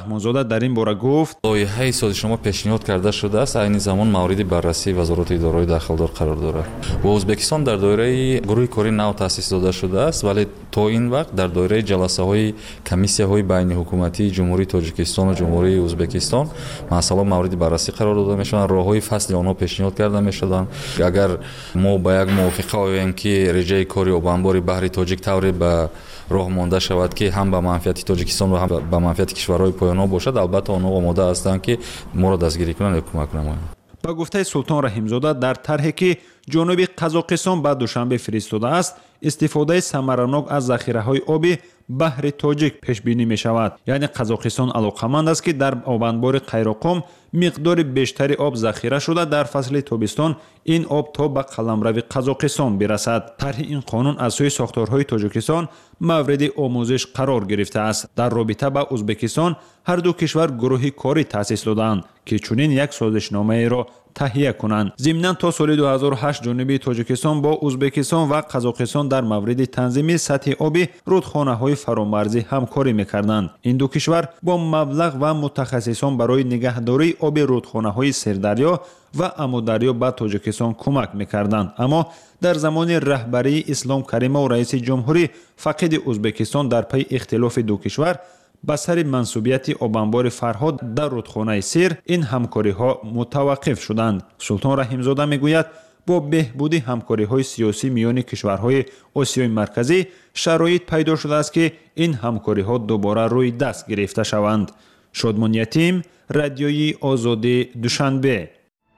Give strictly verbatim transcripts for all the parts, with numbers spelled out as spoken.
رحمانزاده در این باره گفت: لایحه سازشنامه پیشنهاد کرده شده است، عین زمان مورد بررسی وزارت اداره داخلدار قرار دارد. و ازبکستان در دایره گروه کاری نو تأسیس داده شده است، ولی تا این وقت در دایره جلسه های کمیسیه های بین حکومتی جمهوری تاجیکستان و جمهوری ازبکستان مسائل مورد بررسی قرار داده میشوند، راههای فصل آنها پیشنهاد کرده میشدند. اگر ما با یک موافقه آییم که رژه کاری و انبار بحری تاجیک طوری به راه مانده شود که هم به منفعت تاجیکستان و هم به منفعت کشورهای پایان‌ها باشد، البته آنها آماده هستند که ما را دستگیری کنند و کمک نمایند. با گفته سلطان رحیمزاده، در طرحی که جنوب قزاقستان به دوشنبه فرستاده است، استفاده ثمراناک از ذخیره‌های آبی بحر تاجیک پیش بینی می شود. یعنی قزاقستان علاقمند است که در آبانبار قیراقم مقدار بیشتری آب ذخیره شده در فصل تابستان این آب تا به قلمرو قزاقستان برسد. طرح این قانون از سوی ساختارهای تاجیکستان مورد آموزش قرار گرفته است. در رابطه با ازبکستان هر دو کشور گروهی کاری تأسیس دادند که چنین یک سازشنامه را تهیه کنند. ضمناً تا سال دو هزار و هشت جنوب تاجیکستان با ازبکستان و قزاقستان در مورد تنظیم سطح آبی رودخانه‌های فرامرزی همکاری می‌کردند. این دو کشور با مبلغ و متخصصان برای نگهداری آب رودخانه‌های سردریا و امودریا به تاجیکستان کمک می‌کردند. اما در زمان رهبری اسلام کریمه و رئیس جمهوری فقید ازبکستان در پی اختلاف دو کشور به سر منصوبیت آبانبار فرهاد در رودخانه سیر این همکاری ها متوقف شدند. سلطان رحیمزاده میگوید با بهبودی همکاری های سیاسی میان کشورهای آسیای مرکزی شرایط پیدا شده است که این همکاری ها دوباره روی دست گرفته شوند. شادمان یتیم، رادیوی آزادی، دوشنبه.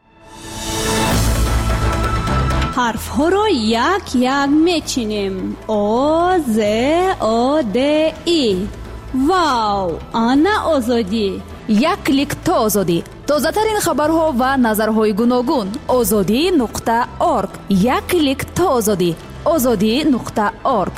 حرف ها را یک یک میچینیم. آ ز آ د ای. واو، آنا آزادی. یک کلیک تا آزادی. تازه ترین خبرها و نظرهای گوناگون. آزادی نقطه اورگ. یک کلیک تا آزادی. آزادی نقطه اورگ.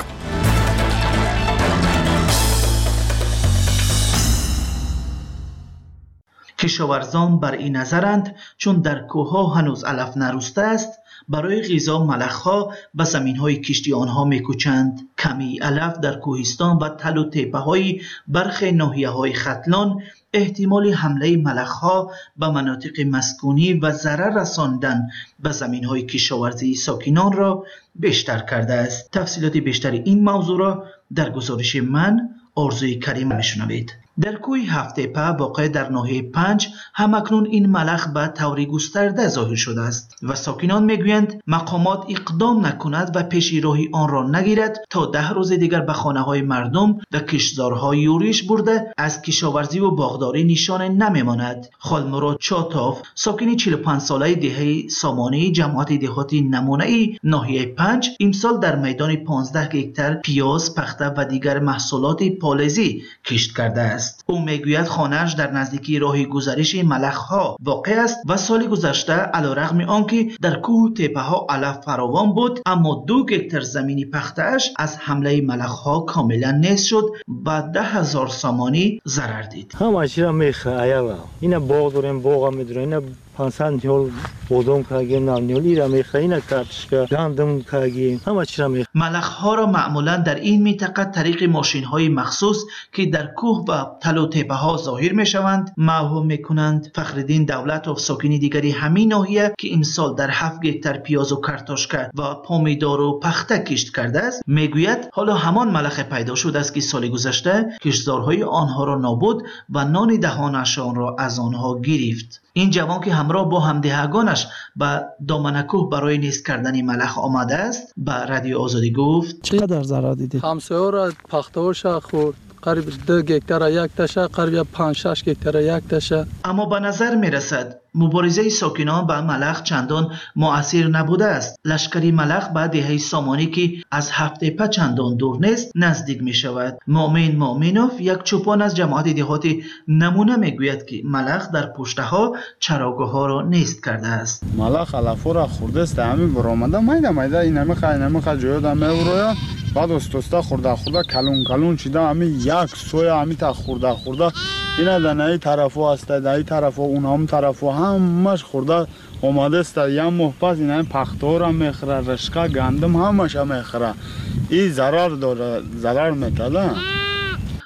کشاورزان بر این نظرند چون در کوه‌ها هنوز علف نرسته است، برای غذا ملخ‌ها به زمین‌های کشتی آنها می‌کوچند. کمی علف در کوهستان و تل و تپه‌های برخی ناحیه‌های ختلان احتمال حمله ملخ‌ها به مناطق مسکونی و ضرر رساندن به زمین‌های کشاورزی ساکنان را بیشتر کرده است. تفصیلات بیشتری این موضوع را در گزارش من آرزوی کریم میشنوید. در کوه هفت تپه واقع در ناحیه پنج همکنون این ملخ به طور گسترده ظاهر شده است و ساکنان میگویند مقامات اقدام نکند و پیش راهی آن را نگیرد تا ده روز دیگر به خانه های مردم و کشتزارها یورش برده از کشاورزی و باغداری نشان نمیماند. خالمراد چاتاف، ساکن چهل و پنج ساله دهه سامانی جماعت دهاتی نمونه ناحیه پنج، امسال در میدان پانزده هکتار پیاز، پخته و دیگر محصولات پالزی کشت کرده است. او میگوید خانه‌اش در نزدیکی راه گذرش ملخ‌ها واقع است و سال گذشته علیرغم آنکه در کوه تپه‌ها علف فراوان بود، اما دو هکتار زمینی پخته‌اش از حمله ملخ‌ها کاملا نیست شد و ده هزار سامانی ضرر دید. همه چیز را میخره ایالا. اینا باغ داریم، باغ هم می‌داریم. اینا پانصد نیول بودم کاگیم، نامیولی را میخره. اینا کارتشکا گندم کاگیم. همه چیز را میخره. ملخ‌ها را معمولا در این منطقه طریق ماشین‌های مخصوص که در کوه و تل و تپه‌ها ظاهر میشوند موهوم میکنند. فخرالدین دولت و ساکنی دیگری همین ناحیه که امسال در هفت هکتار پیاز و کارتوشکا و پامیدار و پخته کشت کرده است میگوید حالا همان ملخ پیدا شده است که سال گذشته کشتزارهای آنها را نابود و نان دهانشان را از آنها گرفت. این جوان که همراه با همدهگانش به دامن کوه برای نیست کردن ملخ آمده است به رادیو آزادی گفت چقدر ضرر دیدید؟ همسایه را پخته‌اش خورد، قریب دو هکتار یک تشه، قریب پنج شش هکتار یک تشه. اما به نظر می رسد مبارزه ساکنان با ملخ چندان مؤثر نبوده است. لشکری ملخ به دهه سامانی که از هفت تپه چندان دور نیست نزدیک می شود. مؤمن مؤمنوف یک چوپان از جماعت دهاتی نمونه می گوید که ملخ در پشته ها چراگاه ها را نیست کرده است. ملخ علف را خورده است، همین برآمده میده میده این نمیخواد نمیخواد جویا دم میبره، بعد استوستا خورده خورده کلون کلون چیده همین یک سویا همین تا خورده خورده اینا در این طرفو است، در این طرفو اون هم طرفو همش خورده اومده است. یا محفظ اینا پختور هم میخره، رشقه گندم همش هم میخره. این ضرر داره، ضرر میتاله.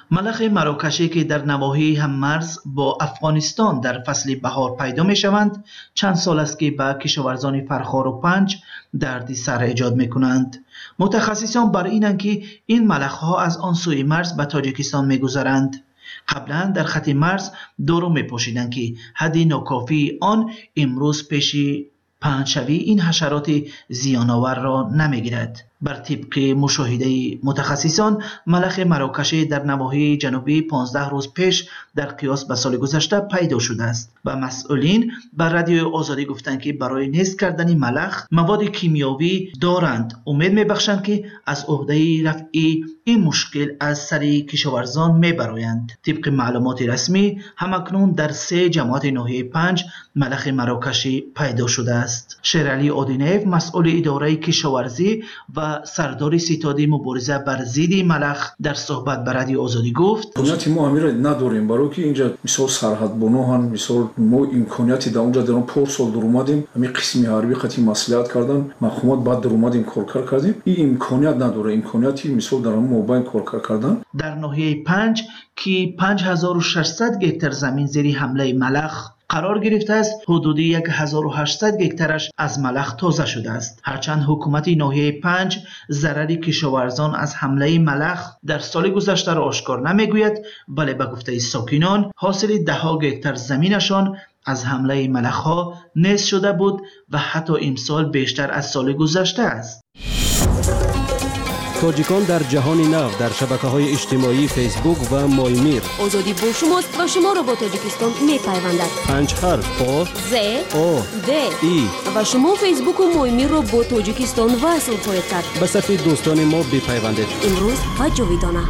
ملخ مراکشی که در نواحی هممرز با افغانستان در فصل بهار پیدا می شوند، چند سال است که به کشاورزان فرخار و پنج دردی سر ایجاد می کنند. متخصصان بر اینند که این ملخ ها از آن سوی مرز به تاجیکستان می گذرند. قبلا در خط مرز دورو می پوشیدند که حدی ناکافی آن امروز پیشی پهنشوی این حشرات زیانآور را نمیگیرد. بر طبق مشاهده متخصصان، ملخ مراکشی در نواحی جنوبی پانزده روز پیش در قیاس به سال گذشته پیدا شده است و مسئولین بر رادیو آزادی گفتند که برای نیست کردن ملخ مواد کیمیاوی دارند. امید میبخشند که از عهده رفع این مشکل از سر کشاورزان میبرایند. طبق معلومات رسمی همکنون در سه جماعت ناحیه پنج ملخ مراکشی پیدا شده است. شیرعلی آدینیف، مسئول اداره کشاورزی و سردار ستاد مبارزه بر ضد ملخ، در صحبت با رادیو آزادی گفت: امکاناتی ما همین را نداریم، برای که اینجا مثال سرحدبانان، مثال ما امکاناتی در اونجا در اون پور سال در اومدیم، همین قسمی حربی خطی مصلحت کردن، مخمات بعد در اومدیم کار کردیم. این امکانات نداره، امکاناتی مثال در اون موبایل کار کردن. در ناحیه پنج که پنج هزار و ششصد هکتار زمین زیر حمله ملخ قرار گرفته است، حدودی هزار و هشتصد هکتارش از ملخ تازه شده است. هرچند حکومت ناحیه پنج ضرر کشاورزان از حمله ملخ در سال گذشته را آشکار نمیگوید، ولی به گفته ساکنان حاصل ده ها هکتار زمینشان از حمله ملخ ها نیست شده بود و حتی امسال بیشتر از سال گذشته است. تاجیکان در جهان نو در شبکه‌های اجتماعی فیسبوک و مایمیر. آزادی با شماست و شما را با تاجیکستان می‌پیوندد. پنج حرف آ ز او د ای و شما فیسبوک و مایمیر را با تاجیکستان وصل خواهید کرد. به صفحه دوستان ما بپیوندید. امروز و جاویدانه.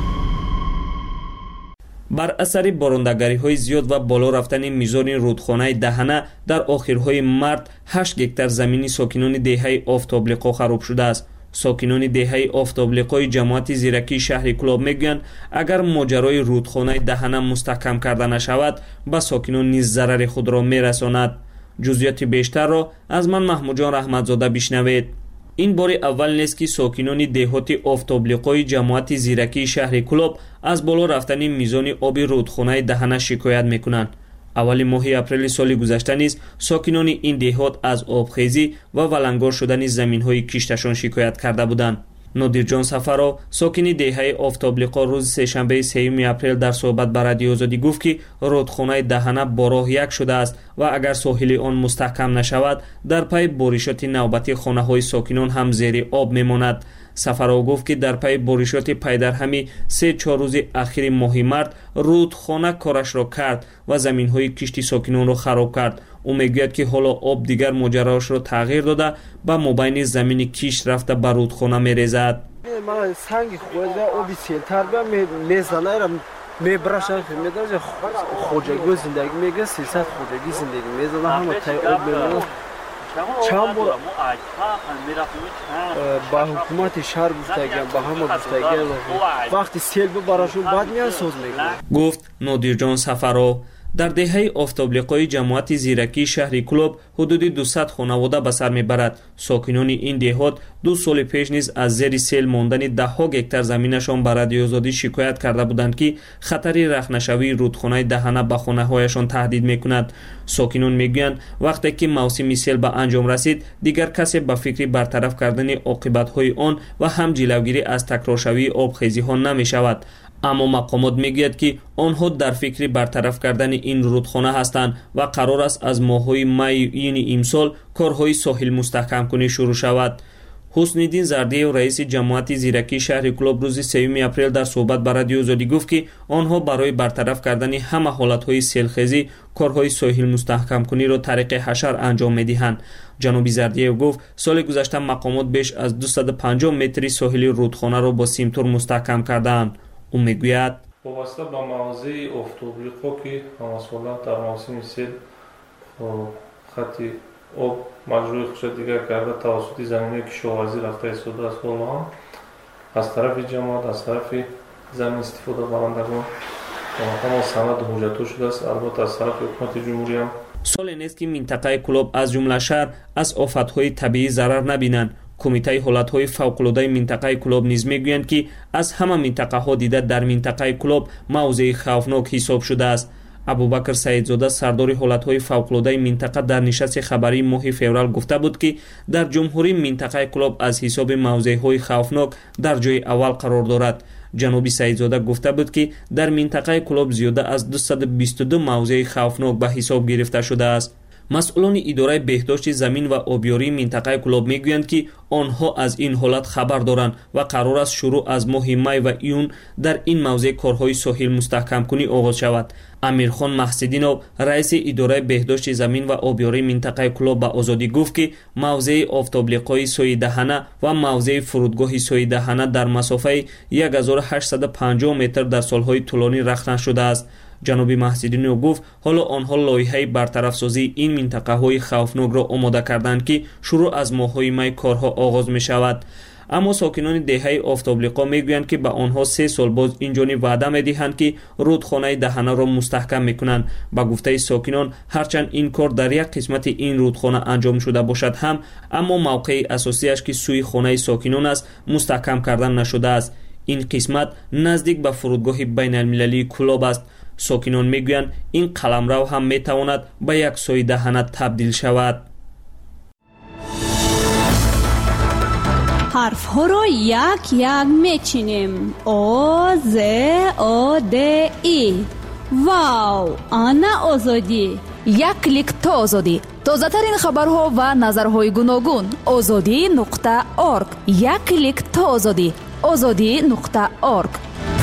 بر اثر باروندگری‌های زیاد و بالا رفتن میزان رودخانه دهنه در آخرهای مارت هشت هکتار زمین ساکنان دهه آفتابلیقا خراب شده است. ساکنان دهه آفتابلیقای جماعت زیرکی شهر کلاب میگویند اگر ماجرای رودخانه دهنه مستحکم کرده نشود به ساکنان نیز ضرر خود را میرساند. جزئیات بیشتر را از من محمود جان رحمتزاده بشنوید. این بار اول نیست که ساکنان دهات آفتابلیقای جماعت زیرکی شهر کلاب از بالا رفتن میزان آب رودخانه دهنه شکایت میکنند. اولی ماه اپریل سال گذشته نیز ساکنان این دهات از آبخیزی و ولنگار شدن زمین‌های کشتشان شکایت کرده بودند. نادر جان سفرا، ساکن دهه آفتابلیقا، روز سه‌شنبه سوم اپریل در صحبت با رادیو آزادی گفت که رودخانه دهنه با راه یک شده است و اگر ساحل آن مستحکم نشود در پی بارشات نوبتی خانه‌های ساکنان هم زیر آب میماند. سفرا گفت که در پی بارشات پی در همی سه چهار روز اخیر ماه مارت رودخانه کارش را کرد و زمین‌های کشتی ساکنان را خراب کرد. او میگوید که حالا آب دیگر ماجراش را تغییر داده و مابین زمین کشت رفته به رودخانه میریزد. من سنگ خود را آبی سیلتر به میزنه را میبرشن میدازه خوجگی زندگی میگه سیصد خوجگی زندگی میزنه همه تای آب میمونه. چند بار با حکومت شهر گفتگیم با همه گفتگیم وقتی سیل براشون بعد میان سوز میگه. گفت نادر جان سفرا. در دهه آفتابلیقای جماعت زیرکی شهر کلاب حدود دویست خانواده به سر میبرد. ساکنان این دهات دو سال پیش نیز از زیر سیل ماندن ده ها هکتار زمینشان به رادیو آزادی شکایت کرده بودند که خطر رخنه‌شوی رودخانه دهنه به خانه‌هایشان تهدید میکند. ساکنان میگویند وقتی که موسم سیل به انجام رسید دیگر کسی به فکر برطرف کردن عاقبت‌های آن و هم جلوگیری از تکرارشوی آبخیزی‌ها نمی‌شود. اما مقامات میگوید که آنها در فکر برطرف کردن این رودخانه هستند و قرار است از ماه‌های می این امسال کارهای ساحل مستحکم کنی شروع شود. حسن الدین زردی، رئیس جماعت زیرکی شهر کلاب، روز سوم اپریل در صحبت با رادیو آزادی گفت که آنها برای برطرف کردن همه حالت‌های سیلخیزی کارهای ساحل مستحکم کنی را طریق حشر انجام می‌دهند. جنابی زردی گفت سال گذشته مقامات بیش از دویست و پنجاه متر ساحلی رودخانه را با سیمتور مستحکم کردند. او میگوید وابسته به موضوع آفتابلیقا که همساله در موسم سیل خط آب مجروی خودش دیگر کرده توسط زمینی کشاورزی رفته ایستاده است. بالا هم از طرف جماعت از طرف زمین استفاده کنندگان همه سند حجت شده است. البته از طرف حکومت جمهوری هم سال نیست که منطقه کلاب از جمله شهر از آفت‌های طبیعی ضرر نبینند. кумитаи ҳолатҳои фавқулодаи минтақаи клуб низ мегӯянд ки аз ҳама минтақаҳо дида дар минтақаи клуб мавзеи хавфнок ҳисоб шудааст. абубакр саидзода сардори ҳолатҳои фавқулодаи минтақа дар нишасти хабарии моҳи феврал гуфта буд ки дар ҷумҳурӣ минтақаи клуб аз ҳисоби мавзеъҳои хавфнок дар ҷойи аввал қарор дорад. ҷаноби саидзода гуфта буд ки дар минтақаи клуб зиёда аз дусад бисту ду мавзеи хавфнок ба ҳисоб гирифта шудааст. масъулони идораи беҳдошти замин ва обёрии минтақаи клуб мегӯянд ки онҳо аз ин ҳолат хабар доранд ва қарор аст шурӯъ аз моҳи май ва июн дар ин мавзеъ корҳои соҳил мустаҳкамкунӣ оғоз шавад. амирхон маҳсидинов раиси идораи беҳдошти замин ва обёрии минтақаи клуб ба озодӣ гуфт ки мавзеи офтоблиқои соидаҳана ва мавзеи фурудгоҳи соидаҳана дар масофаи ҳазор ҳаштсад و панҷоҳ метр дар солҳои тӯлонӣ рахна шудааст. ҷаноби маҳсидинов гуфт ҳоло онҳо лоиҳаи бартарафсозии ин минтақаҳои хавфнокро омода карданд ки шурӯъ аз моҳҳои май корҳо оғоз мешавад. аммо сокинони деҳаи офтоблиқо мегӯянд ки ба онҳо се сол боз инҷониб ваъда медиҳанд ки рудхонаи даҳанаро мустаҳкам мекунанд. ба гуфтаи сокинон ҳарчанд ин кор дар як қисмати ин рудхона анҷом шуда бошад ҳам аммо мавқеи асосияш ки сӯи хонаи сокинон аст мустаҳкам кардан нашудааст. ин қисмат наздик ба фурудгоҳи байналмилалии Кулоб аст. сокинон мегӯянд ин қаламрав ҳам метавонад ба як соидаҳана табдил шавад. ҳарфҳоро як як мечинем. о з о д и. вау, ана озодӣ. як клик то озодӣ. тозатарин хабарҳо ва назарҳои гуногун. озодӣ нуқта орг. як клик то озодӣ. озодӣ нуқта орг.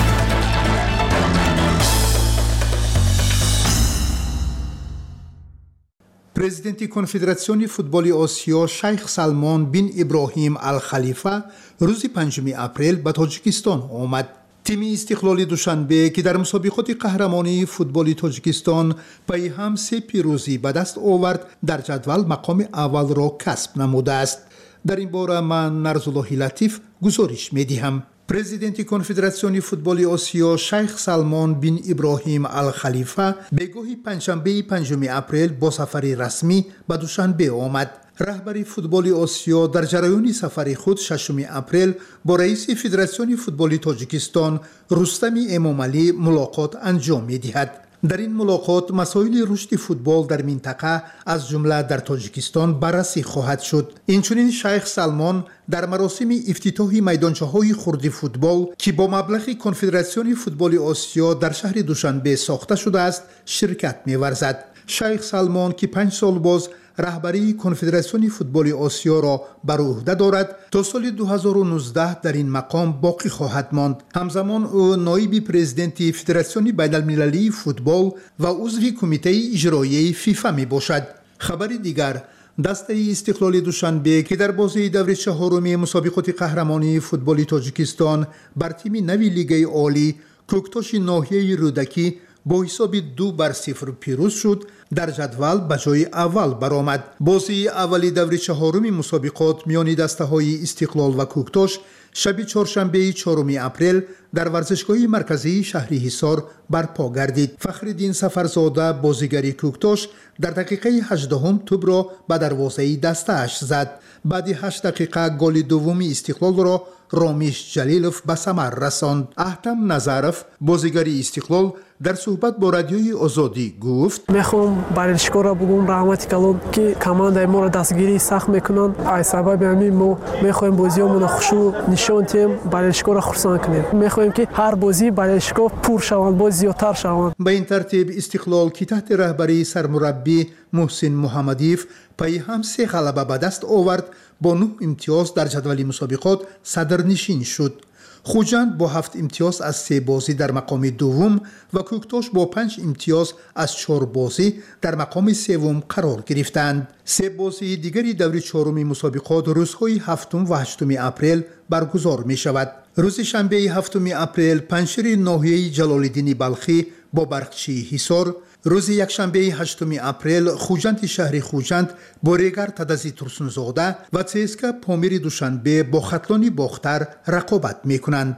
президенти конфедератсиони футболи осиё шайх Салмон бин Иброҳим Ал-Халифа рӯзи панҷуми апрел ба Тоҷикистон омад. тими истиқлоли Душанбе ки дар мусобиқоти қаҳрамонии футболи Тоҷикистон пайҳам се пирӯзӣ ба даст овард, дар ҷадвал мақоми аввалро касб намудааст. дар ин бора ман Нарзуллоҳи Латиф гузориш медиҳам. президенти конфедератсиони футболи осиё шайх Салмон бин Иброҳим Ал-Халифа бегоҳи панҷшанбеи панҷуми апрел бо сафари расмӣ ба Душанбе омад. раҳбари футболи осиё дар ҷараёни сафари худ шашуми апрел бо раиси федератсиони футболи Тоҷикистон Рустами Эмомалӣ мулоқот анҷом медиҳад. дар ин мулоқот масоили рушди футбол дар минтақа аз ҷумла дар Тоҷикистон баррасӣ хоҳад шуд. инчунин шайх Салмон дар маросими ифтитоҳи майдончаҳои хурди футбол ки бо маблағи конфедератсиони футболи осиё дар шаҳри Душанбе сохта шудааст ширкат меварзад. шайх Салмон ки панҷ сол боз раҳбарии конфедератсиони футболи осиёро бар уҳда дорад, то соли ду ҳазору нуздаҳ дар ин мақом боқӣ хоҳад монд. ҳамзамон ӯ ноиби президенти федератсиони байналмилалии футбол ва узви кумитаи иҷроияи фифа мебошад. хабари дигар, дастаи истиқлоли Душанбе ки дар бозии даври чаҳоруми мусобиқоти қаҳрамонии футболи Тоҷикистон бар тими нави лигаи олӣ кӯктоши ноҳияи Рӯдакӣ бо ҳисоби ду бар сифр пирӯз шуд, дар ҷадвал ба ҷои аввал баромад. бозии аввали даври чаҳоруми мусобиқот миёни дастаҳои Истиқлол ва Кӯктош шаби чоршанбеи чоруми апрел дар варзишгоҳи марказии шаҳри Ҳисор барпо гардид. Фахриддин Сафарзода бозигари Кӯктош дар дақиқаи ҳаждаҳум тӯбро ба дарвозаи дастааш зад. баъди ҳашт дақиқа голи дуввуми Истиқлолро Ромиш Ҷалилов ба самар расонд. Аҳтам Назаров бозигари Истиқлол дар суҳбат бо радиои Озодӣ гуфт: мехоҳам барелшкора бугум раҳмати калон ки командаи моро дастгирии сахт мекунанд. аз сабаби ҳамин мо мехоҳем бозиёмона хушу нишон тем, барелшкора хурсанд кунем. мехоҳем ки ҳар бозӣ барелшко пур шаванд, боз зиёдтар шаванд. ба ин тартиб Истиқлол ки таҳти раҳбарии сармураббӣ Муҳсин Муҳаммадиев пайҳам се ғалаба ба даст овард, бо нӯҳ имтиёз дар ҷадвали мусобиқот садрнишин шуд. Хуҷанд бо ҳафт имтиёз аз се бозӣ дар мақоми дуввум ва Кӯктош бо панҷ имтиёз аз чор бозӣ дар мақоми севум қарор гирифтанд. се бозии дигари даври чоруми мусобиқот рӯзҳои ҳафтум ва ҳаштуми апрел баргузор мешавад. рӯзи шанбеи ҳафтуми апрел панҷшири ноҳияи Ҷалолиддини Балхӣ бо Барқчии Ҳисор, рӯзи якшанбеи ҳаштуми апрел Хуҷанди шаҳри Хуҷанд бо Регар Тадази Турсунзода ва ЦСКА Помири Душанбе бо Хатлони Бохтар рақобат мекунанд.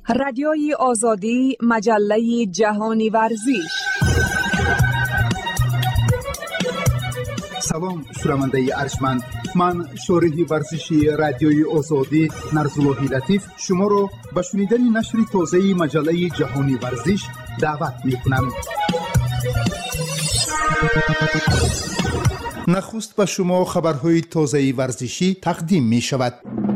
رادیوی آزادی، مجله جهانی ورزش. سلام شنونده ارجمند، من شارح ورزشی رادیوی آزادی نرزاللهی لطیف شما را به شنیدن نشر تازه مجله جهانی ورزش دعوت می‌کنم. نخست به شما خبرهای تازه ورزشی تقدیم می شود.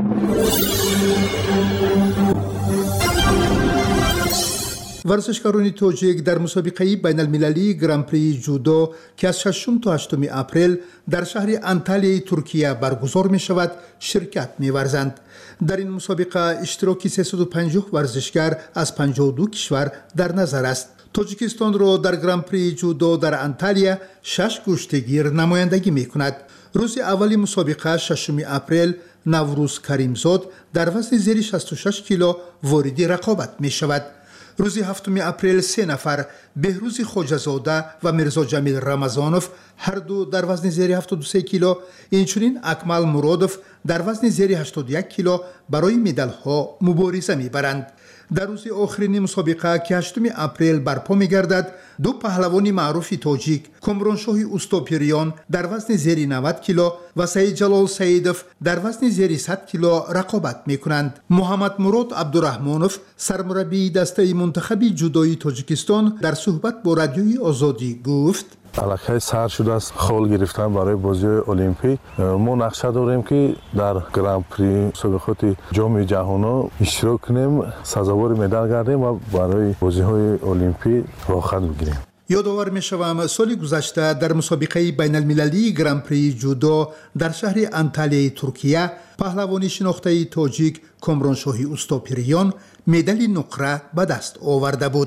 ورزشکاران تاجیک در مسابقه بین المللی گران پری جودو که از ششم تا هشتم اپریل در شهر انتالیای ترکیه برگزار می شود شرکت می ورزند. در این مسابقه اشتراک سیصد و پنجاه ورزشکار از پنجاه و دو کشور در نظر است. تاجیکستان را در گران پری جودو در انتالیا شش گشتگیر نمایندگی می کند. روز اولی مسابقه ششم اپریل نوروز کریمزاد در وزن زیر شصت و شش کیلو وارد رقابت می شود. روز هفتم اپریل سه نفر بهروز خواجه‌زاده و میرزا جمیل رمضانوف هر دو در وزن زیر هفتاد و سه کیلو، اینچنین اکمل مرادوف در وزن زیر هشتاد و یک کیلو برای مدال ها مبارزه میبرند. در روز آخرین مسابقه که هشتم اپریل برپا می‌گردد، دو پهلوان معروف تاجیک کامرانشاه اوستاپیریان در وزن زیر نود کیلو و سید جلال سیدوف در وزن زیر صد کیلو رقابت می‌کنند. محمد مراد عبدالرحمانوف سرمربی دسته منتخب جودوی تاجیکستان در صحبت با رادیوی آزادی گفت: الکی سر شده است خال گرفتن برای بازی المپیک. ما نقشه داریم که در گران پری مسابقات جام جهانی اشتراک کنیم، سزاوار مدال گردیم و برای بازی های المپیک راه خط بگیریم. یادآور می‌شوم سال گذشته در مسابقه بین المللی گران پری جودو در شهر انتالیای ترکیه پهلوانی شناخته تاجیک کامرانشاه اوستاپیریان مدال نقره به دست آورده بود.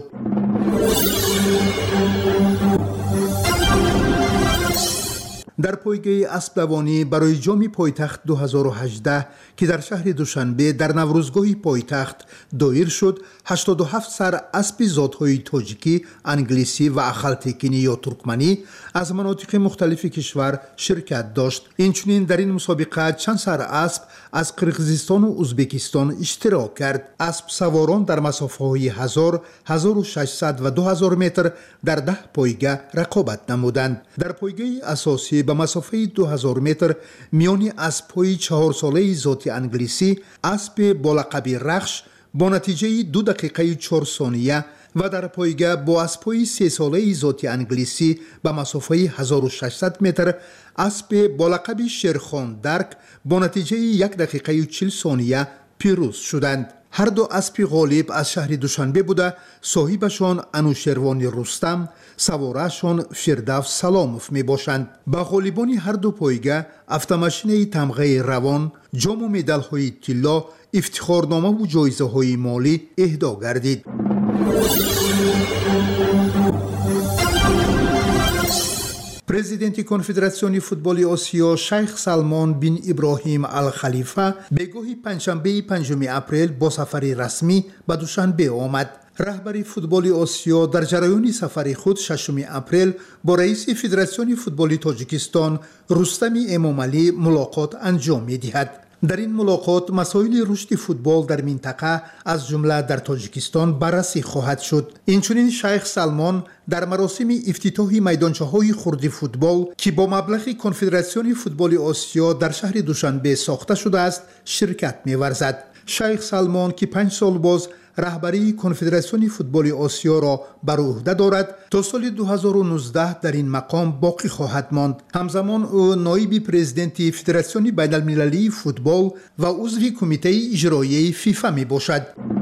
در پایگاه اسب‌دوانی برای جام پایتخت دو هزار و هجده که در شهر دوشنبه در نوروزگاه پایتخت دایر شد، هشتاد و هفت سر اسب ذات‌های تاجیکی، انگلیسی و اخالتکینی یا ترکمنی از مناطق مختلف کشور شرکت داشت. اینچنین در این مسابقه چند سر اسب از قرقیزستان و ازبکستان اشتراک کرد. اسب سواران در مسافه‌های هزار، هزار و ششصد و دو هزار متر در ده پایگاه رقابت نمودند. در پایگاه اساسی به مسافه دو هزار متر میان اسب‌های چهار ساله ذات انگلیسی، اسب با لقب رخش با نتیجه دو دقیقه و چهار ثانیه و در پایگاه با اسب‌های سه ساله ذات انگلیسی به مسافه هزار و ششصد متر، اسب با لقب شیرخان درک با نتیجه یک دقیقه و چهل ثانیه پیروز شدند. هر دو اسب غالب از شهر دوشنبه بوده، صاحبشان انوشیروان رستم، سوارشان فردوس سلاموف می باشند. به غالبان هر دو پایگاه автомашine تمغه روان، جام و مدال های طلا، افتخارنامه و جایزه های مالی اهدا گردید. پرزیدنت کنفدراسیون فوتبال آسیا شیخ سلمان بن ابراهیم الخلیفه به گاه پنجشنبه پنجم اپریل با سفری رسمی به دوشنبه آمد. رهبر فوتبال آسیا در جریان سفر خود ششم اپریل با رئیس فدراسیون فوتبال تاجیکستان رستم امامعلی ملاقات انجام می‌دهد. در این ملاقات مسائل رشد فوتبال در منطقه از جمله در تاجیکستان بررسی خواهد شد. اینچنین شیخ سلمان در مراسم افتتاح میدانچه‌های خرد فوتبال که با مبلغ کنفدراسیون فوتبال آسیا در شهر دوشنبه ساخته شده است شرکت می‌ورزد. شیخ سلمان که پنج سال باز رهبری کنفدراسیون فوتبال آسیا را بر عهده دارد تا سال دو هزار و نوزده در این مقام باقی خواهد ماند. همزمان او نایب پرزیدنت فدراسیون بین المللی فوتبال و عضو کمیته اجرایی فیفا می باشد.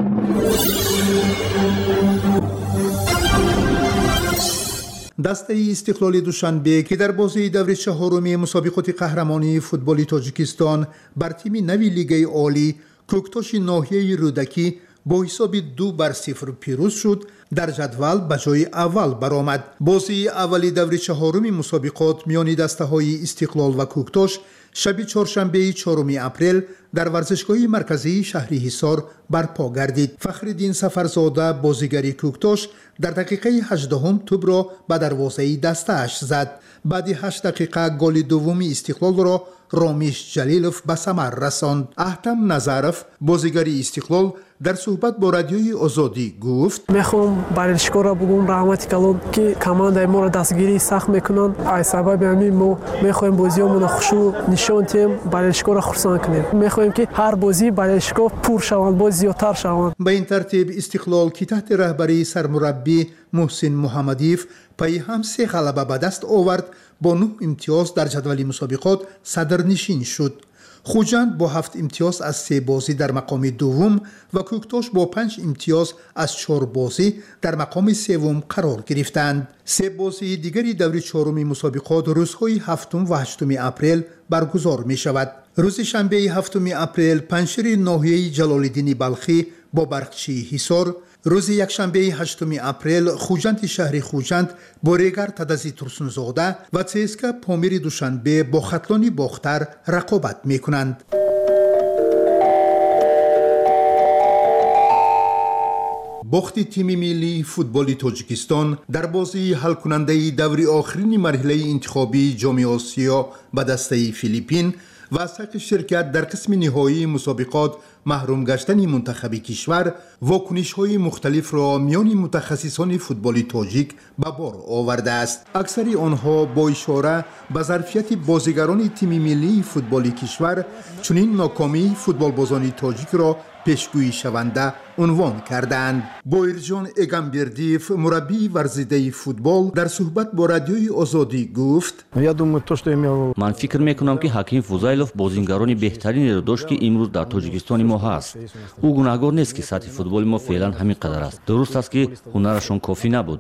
دسته استقلال دوشنبه که در بازی دور چهارم مسابقات قهرمانی فوتبال تاجیکستان بر تیم نوی لیگ عالی کوکتاش ناحیه رودکی با حساب دو بر صفر پیروز شد، در جدول به جای اول برآمد. بازی اولی دور چهارم مسابقات میان دسته های استقلال و کوکتاش شب چهارشنبه چهارم اپریل در ورزشگاه مرکزی شهر حصار برپا گردید. فخرالدین سفرزاده بازیگر کوکتاش در دقیقه هجدهم توپ را به دروازه دسته اش زد. بعد هشت دقیقه گل دوم استقلال را ромиш ҷалилов ба самар расонд. аҳтам назаров бозигари истиқлол дар суҳбат бо радиои озодӣ гуфт: мехоҳам барелшикора бугум раҳмати калон ки командаи моро дастгирии сахт мекунанд. ай сабаби ҳамин мо мехоҳем бозиҳомона хушу нишон диҳем, барелшикора хурсанд кунем. мехоҳем ки ҳар бозӣ барелшикор пур шаванд, боз зиёдтар шаванд. ба ин тартиб истиқлол ки таҳти раҳбарии сармураббӣ муҳсин муҳаммадиев пайи ҳам се ғалаба ба даст овард, бо нӯҳ имтиёз дар ҷадвали мусобиқот садрнишин шуд. хуҷанд бо ҳафт имтиёз аз се бозӣ дар мақоми дуввум ва кӯктош бо панҷ имтиёз аз чор бозӣ дар мақоми севум қарор гирифтанд. се бозии дигари даври чоруми мусобиқот рӯзҳои ҳафтум ва ҳаштуми апрел баргузор мешавад. рӯзи шанбеи ҳафтуми апрел панҷшири ноҳияи ҷалолиддини балхӣ бо барқчии ҳисор, рӯзи якшанбеи ҳаштуми апрел хуҷанди шаҳри хуҷанд бо регар тадази турсунзода ва цска помири душанбе бо хатлони бохтар рақобат мекунанд. бохти тими миллии футболи тоҷикистон дар бозии ҳалкунандаи даври охирини марҳилаи интихобии ҷоми осиё ба дастаи филиппин ва аз ҳаққи ширкат дар қисми ниҳоии мусобиқот маҳрум гаштани мунтахаби кишвар вокунишҳои мухталифро миёни мутахассисони футболи тоҷик ба бор овардааст. аксари онҳо бо ишора ба зарфияти бозигарони тими миллии футболи кишвар чунин нокомии футболбозони тоҷикро пешгӯишаванда унвон кардаанд. боирҷон эгамбердиев, мураббии варзидаи футбол, дар суҳбат бо радиои озодӣ гуфт: ман фикр мекунам ки ҳаким фузайлов бозингарони беҳтаринеро дошт ки имрӯз дар тоҷикистони мо ҳаст. ӯ гунаҳгор нест ки сатҳи футболи мо феълан ҳамин қадар аст. дуруст аст ки ҳунарашон кофӣ набуд.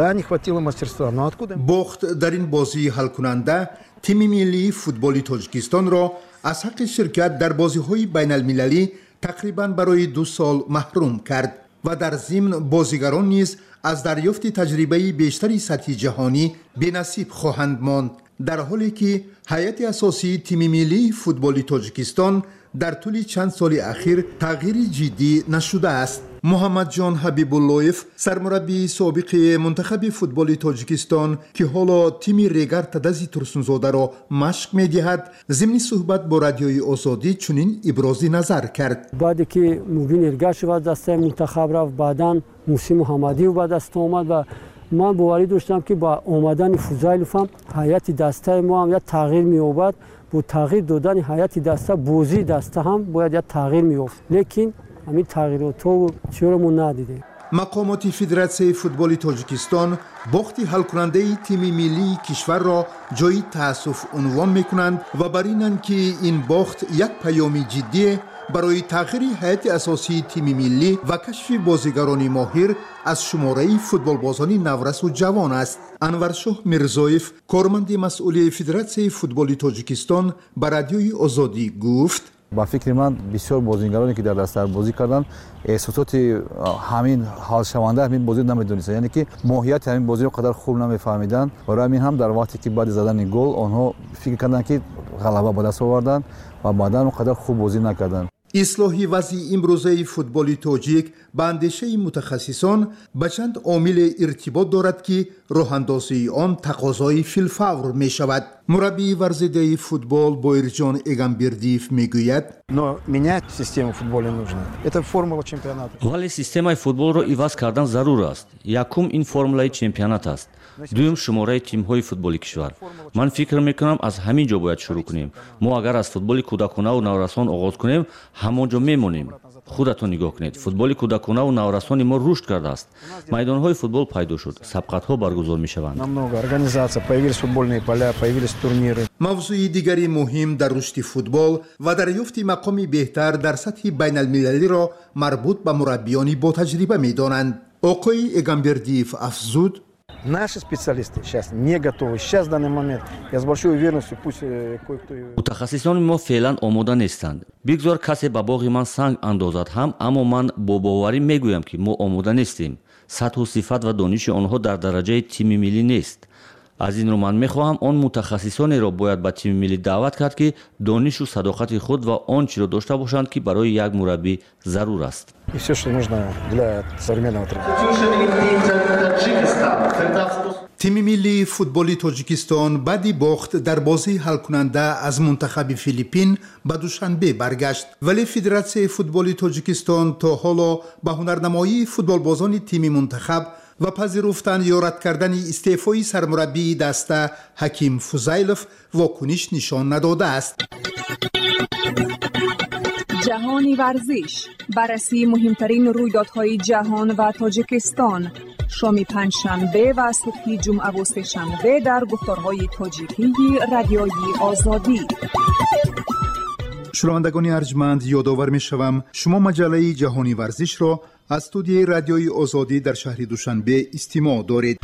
бохт дар ин бозии ҳалкунанда тими миллии футболи тоҷикистонро аз ҳаққи ширкат дар бозиҳои байналмилалӣ тақрибан барои ду сол маҳрум кард ва дар зимн бозигарон низ аз дарёфти таҷрибаи бештари сатҳи ҷаҳонӣ бенасиб хоҳанд монд, дар ҳоле ки ҳайати асосии тими миллии футболи тоҷикистон дар тӯли чанд соли ахир тағйири ҷиддӣ нашудааст. муҳаммадҷон ҳабибуллоев, сармураббии собиқи мунтахаби футболи тоҷикистон ки ҳоло тими регар тадази турсунзодаро машқ медиҳад, зимни суҳбат бо радиои озодӣ чунин ибрози назар кард: баъде ки мубин эргашев аз дастаи мунтахаб рафт, баъдан муҳсин муҳаммадиев ба даст омад ва ман боварӣ доштам ки ба омадани фузайлов ҳам ҳайати дастаи мо ҳам як тағйир меёбад. бо тағйир додани ҳайати даста бозии даста ҳам бояд як тағйир меёфт, лекин ҳамин тағйиротҳо чиёро мо надидем. мақомоти федератсияи футболи тоҷикистон бохти ҳалкунандаи тими миллии кишварро ҷои таассуф унвон мекунанд ва бар инанд ки ин бохт як паёми ҷиддие барои тағйири ҳайати асосии тими миллӣ ва кашфи бозигарони моҳир аз шумораи футболбозони наврасу ҷавон аст. анваршоҳ мирзоев, корманди масъули федератсияи футболи тоҷикистон, ба радиои озодӣ гуфт: ба фикри ман бисёр бозигароне ки дар дастар бозӣ карданд эҳсосоти ҳамин ҳалшаванда ҳамин бозиро намедонистанд, яъне ки моҳияти ҳамин бозиро қадар хуб намефаҳмиданд. барои ҳамин ҳам дар вақте ки баъди задани гол онҳо фикр карданд ки ғалаба ба даст оварданд ва баъдан қадар хуб бозӣ накарданд. ислоҳи вазъи имрӯзаи футболи тоҷик ба андешаи мутахассисон ба чанд омиле иртибот дорад ки роҳандозии он тақозои филфавр мешавад. мураббии варзидаи футбол боирҷон эгамбердиев мегӯяд: вале системаи футболро иваз кардан зарур аст. якум ин формулаи чемпионат аст, дуюм шумораи тимҳои футболи кишвар. ман фикр мекунам аз ҳамин ҷо бояд шурӯъ кунем. мо агар аз футболи кӯдаконаву наврасон оғоз кунем, ҳамон ҷо мемонем. худатон нигоҳ кунед, футболи кӯдаконаву наврасони мо рушд кардааст. майдонҳои футбол пайдо шуд, сабқатҳо баргузор мешаванд. мавзӯи дигари муҳим дар рушди футбол ва дарёфти мақоми беҳтар дар сатҳи байналмилалиро марбут ба мураббиёни ботаҷриба медонанд. оқои эгамбердиев афзуд: Наши специалисты сейчас не готовы. Сейчас, в данный момент, я с большой уверенностью, пусть кое-кто... мутахассисони мо феълан омода нестанд. бигзор касе ба боғи ман санг андозад ҳам, аммо ман бо боварӣ мегӯям ки мо омода нестем. сатҳу сифат ва дониши онҳо дар дараҷаи тими миллӣ нест. аз ин рӯ ман мехоҳам он мутахассисонеро бояд ба тими миллӣ даъват кард ки донишу садоқати худ ва он чиро дошта бошанд ки барои як мураббӣ зарур аст. И все, что нужно для современного тренера. تیم ملی فوتبال تاجیکستان بعد باخت در بازی حل کننده از منتخب فیلیپین به دوشنبه برگشت، ولی فدراسیون فوتبال تاجیکستان تا حالا به هنرنمایی فوتبالبازان تیم منتخب و پذیرفتن یا رد کردن استعفای سرمربی دسته حکیم فوزیلوف واکنش نشان نداده است. جهانی ورزش، بررسی مهمترین رویدادهای جهان و تاجیکستان، شام پنجشنبه و صبح جمعه و سه‌شنبه در گفتارهای تاجیکی رادیوی آزادی. شنوندگان ارجمند، یادآور می‌شوم شما مجله جهانی ورزش را از استودیوی رادیوی آزادی در شهر دوشنبه استماع دارید.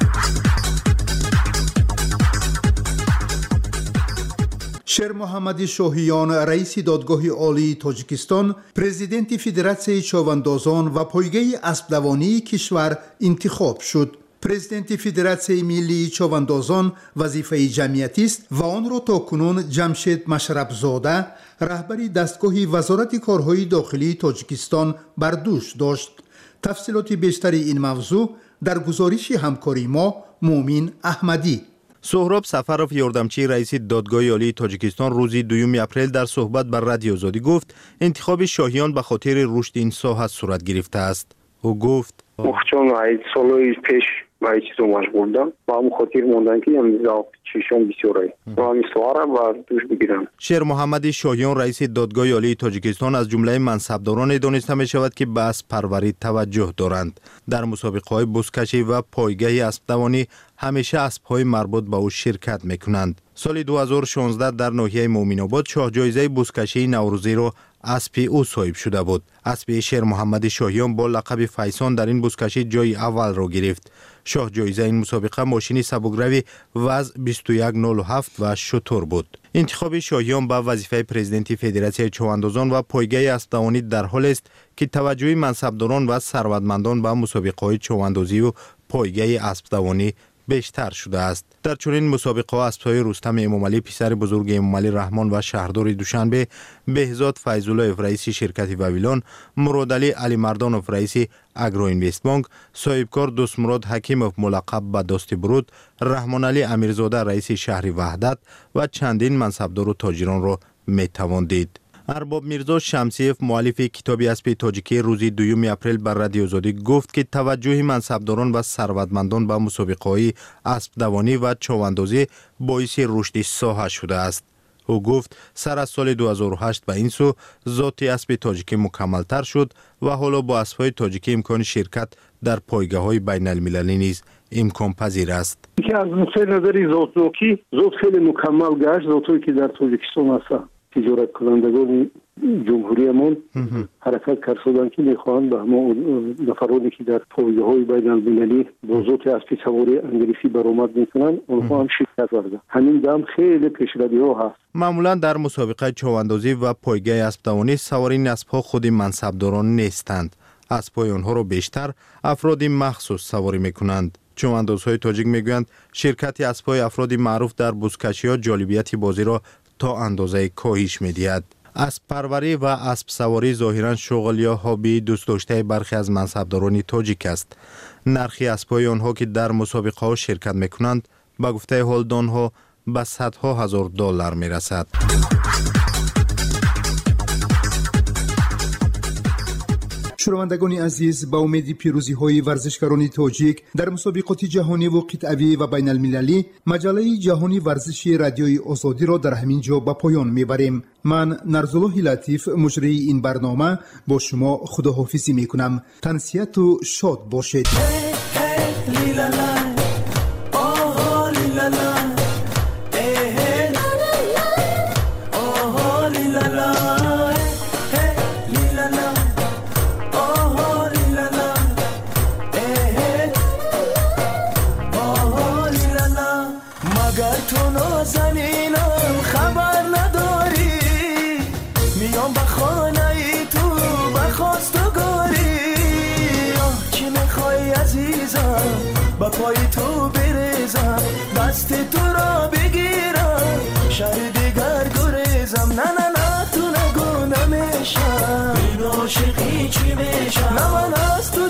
شیر محمد شاهیان، رئیس دادگاه عالی تاجیکستان، پرزیدنت فدراسیون چواندازان و پایگاه اسبدوانی کشور انتخاب شد. پرزیدنت فدراسیون ملی چواندازان وظیفه جمعیتی است و آن را تاکنون جمشید مشربزاده، رهبر دستگاه وزارت کارهای داخلی تاجیکستان بر دوش داشت. تفصیلات بیشتر این موضوع در گزارش همکاری ما مومین احمدی. سهراب سفروف، یاردمچی رئیس دادگاه عالی تاجیکستان، روز دوم اپریل در صحبت بر رادیو آزادی گفت انتخاب شاهیان به خاطر رشد این ساحه صورت گرفته است. او گفت مخچون های سالوی پیش با چیزو مشغول بودم با همون خاطر موندن که امضا چشم بسیاری و همین سوارم و دوش بگیرم. شیر محمد شاهیان، رئیس دادگاه عالی تاجیکستان، از جمله منصبداران دانسته می شود که به اسب پروری توجه دارند. در مسابقه های بزکشی و پایگاه اسبدوانی همیشه اسب‌های مربوط به او شرکت می‌کنند. سال دو هزار و شانزده در ناحیه مومن‌آباد شاه جایزه بزکشی نوروزی را اسب او صاحب شده بود. اسب شیر محمد شاهیان با لقب فیسان در این بزکشی جای اول را گرفت. شاه جایزه این مسابقه ماشین سبکروی وزن بیست و یک ممیز نود و هفت و شتر بود. انتخاب شاهیان به وظیفه پرزیدنت فدراسیون چواندازان و پایگاه اسبدوانی در حال است که توجه منصبداران و ثروتمندان به مسابقه‌های چواندازی و پایگاه اسبدوانی بیشتر شده است. در چنین مسابقه ها اسب‌های رستم امامعلی، پسر بزرگ امامعلی رحمان و شهردار دوشنبه، بهزاد فیض‌الله، رئیس شرکت وویلان، مرادعلی علی مردانوف، رئیس اگرو اینوست بانک، صاحبکار دوستمراد حکیموف ملقب به دوست برود، رحمان علی امیرزاده، رئیس شهر وحدت و چندین منصبدار و تاجران را میتوان دید. ارباب میرزا شمسیف، مؤلف کتاب اسب تاجیکی، روز دوم اپریل بر رادیو آزادی گفت که توجه منصبداران و ثروتمندان به مسابقه‌های اسبدوانی و چواندازی باعث رشد ساحه شده است. او گفت سر از سال دو هزار و هشت به این سو ذات اسب تاجیکی مکمل‌تر شد و حالا با اسب‌های تاجیکی امکان شرکت در پایگاه‌های بین‌المللی نیز امکان پذیر است. که از نظر ذاتی ذات خیلی مکمل گشت، ذاتی که در تاجیکستان هست. تجارت کنندگان جمهوریمون حرکت کردن که میخواهند به همه نفرانی که در پایگاه‌های بین‌المللی با ذات اسب سواری انگلیسی برآمد میکنند اونها هم شرکت کردند. همین دم خیلی پیشروی‌ها هست. معمولا در مسابقه چواندازی و پایگاه اسبدوانی سوارین اسب‌ها خود منصبداران نیستند. اسب‌های آنها را بیشتر افراد مخصوص سواری میکنند. چواندازهای تاجیک میگویند شرکت اسب‌های افراد معروف در بزکشی‌ها جالبیت بازی را تا اندازه کاهش می‌دهد. اسب پروری و اسب سواری ظاهراً شغل یا هابی دوست داشته برخی از منصبداران تاجیک است. نرخ اسب‌های آنها که در مسابقه‌ها شرکت می‌کنند به گفته هولدان‌ها به صدها هزار دلار می‌رسد. شنوندگان عزیز، با امید پیروزی های ورزشکاران تاجیک در مسابقات جهانی و قطعی و بین المللی، مجله جهانی ورزشی رادیوی آزادی را در همین جا به پایان میبریم. من نرزالله لطیف، مجری این برنامه، با شما خداحافظی میکنم. تنسیت و شاد باشید. با پای تو بریزم، دست تو را بگیرم، شهر دیگر گریزم. نه نه نه تو نگو نمیشم، این عاشقی چی میشم، نه من از تو